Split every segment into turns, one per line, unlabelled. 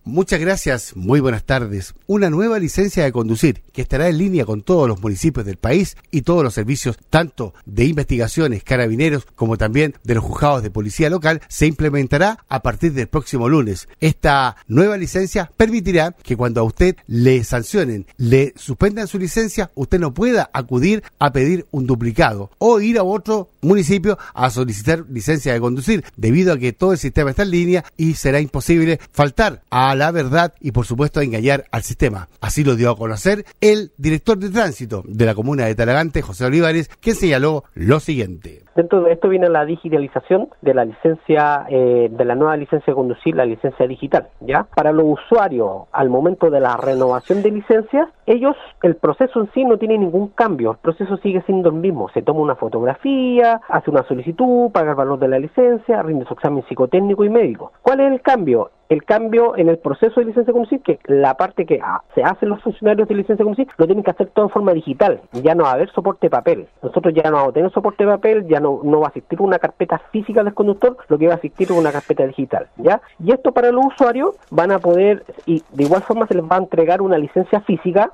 Muchas gracias, muy buenas tardes. Una nueva licencia de conducir que estará en línea con todos los municipios del país y todos los servicios, tanto de investigaciones, carabineros, como también de los juzgados de policía local, se implementará a partir del próximo lunes. Esta nueva licencia permitirá que cuando a usted le sancionen, le suspendan su licencia, usted no pueda acudir a pedir un duplicado o ir a otro municipio a solicitar licencia de conducir, debido a que todo el sistema está en línea y será imposible faltar a la verdad y por supuesto engañar al sistema. Así lo dio a conocer el director de tránsito de la comuna de Talagante, José Olivares, quien señaló lo siguiente.
Dentro de esto viene la digitalización de la licencia, de la nueva licencia de conducir, la licencia digital, ¿ya? Para los usuarios, al momento de la renovación de licencias, el proceso en sí no tiene ningún cambio, el proceso sigue siendo el mismo. Se toma una fotografía, hace una solicitud, paga el valor de la licencia, rinde su examen psicotécnico y médico. ¿Cuál es el cambio? El cambio en el proceso de licencia de conducir, que la parte que se hacen los funcionarios de licencia de conducir, lo tienen que hacer todo en forma digital. Ya no va a haber soporte de papel. Nosotros ya no vamos a tener soporte de papel, ya no va a existir una carpeta física del conductor, lo que va a existir es una carpeta digital, ¿ya? Y esto para los usuarios van a poder, y de igual forma se les va a entregar una licencia física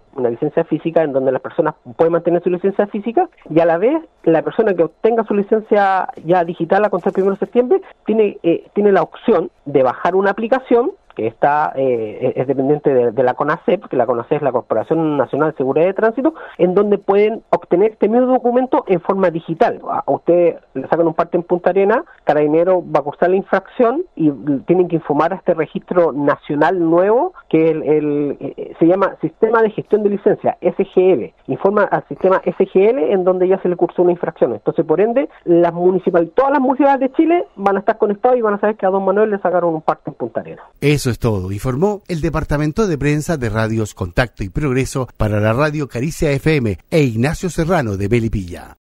en donde las personas pueden mantener su licencia física, y a la vez la persona que obtenga su licencia ya digital a contar el 1 de septiembre tiene la opción de bajar una aplicación que es dependiente de la CONACEP, que la CONACEP es la Corporación Nacional de Seguridad de Tránsito, en donde pueden obtener este mismo documento en forma digital. A usted le sacan un parte en Punta Arenas, Carabinero va a cursar la infracción y tienen que informar a este registro nacional nuevo, que se llama Sistema de Gestión de Licencia, SGL. Informa al sistema SGL en donde ya se le cursó una infracción. Entonces, por ende, todas las municipalidades de Chile van a estar conectadas y van a saber que a don Manuel le sacaron un parte en Punta Arenas.
Eso es todo, informó el Departamento de Prensa de Radios Contacto y Progreso para la radio Caricia FM e Ignacio Serrano de Melipilla.